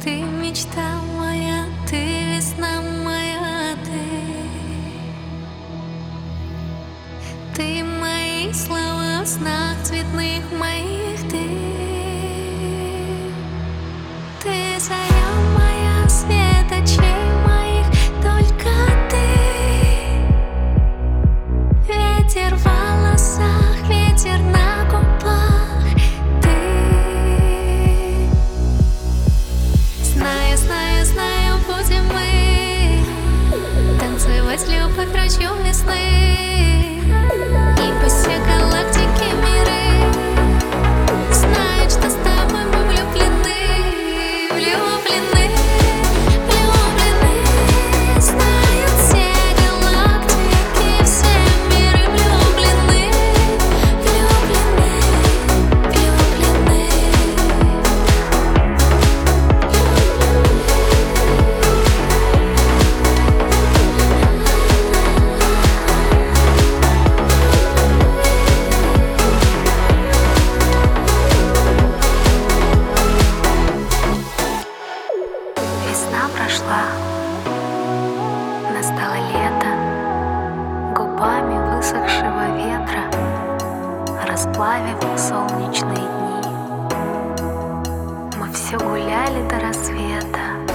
Ты мечта моя, ты весна моя, ты мои слова в снах цветных моих, ты заря моя, свет очей моих, только ты. Ветер в волосах, ветер на губах, ты. Знаю, знаю, знаю, будем мы танцевать любовь ручьем весны. И пусть все галактики миры знают, что с тобой мы влюблены, влюблены, влюблены. Знают все галактики, все миры влюблены, влюблены, влюблены. Весна прошла, настало лето, губами высохшего ветра расплавив солнечные дни. Мы все гуляли до рассвета,